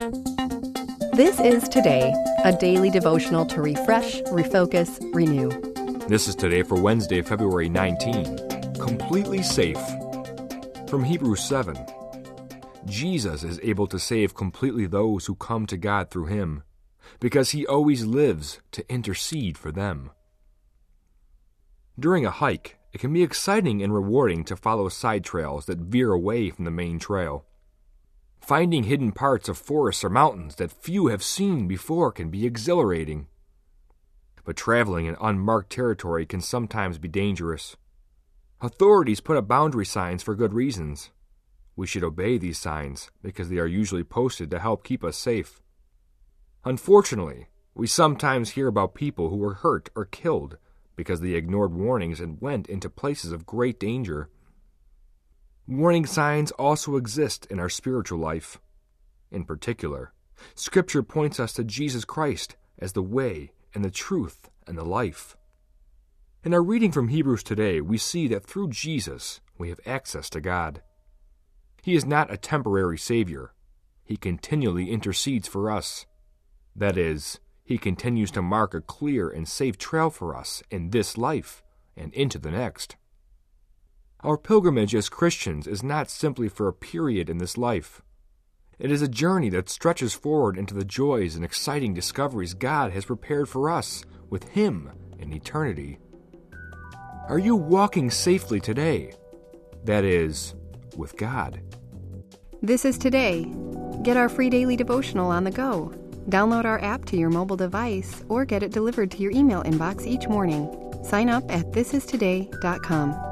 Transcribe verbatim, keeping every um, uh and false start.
This is Today, a daily devotional to refresh, refocus, renew. This is Today for Wednesday, February nineteenth. Completely safe. From Hebrews seven. Jesus is able to save completely those who come to God through him, because he always lives to intercede for them. During a hike, it can be exciting and rewarding to follow side trails that veer away from the main trail. Finding hidden parts of forests or mountains that few have seen before can be exhilarating. But traveling in unmarked territory can sometimes be dangerous. Authorities put up boundary signs for good reasons. We should obey these signs because they are usually posted to help keep us safe. Unfortunately, we sometimes hear about people who were hurt or killed because they ignored warnings and went into places of great danger. Warning signs also exist in our spiritual life. In particular, Scripture points us to Jesus Christ as the way and the truth and the life. In our reading from Hebrews today, we see that through Jesus we have access to God. He is not a temporary Savior. He continually intercedes for us. That is, he continues to mark a clear and safe trail for us in this life and into the next. Our pilgrimage as Christians is not simply for a period in this life. It is a journey that stretches forward into the joys and exciting discoveries God has prepared for us with him in eternity. Are you walking safely today? That is, with God. This is Today. Get our free daily devotional on the go. Download our app to your mobile device or get it delivered to your email inbox each morning. Sign up at this is today dot com.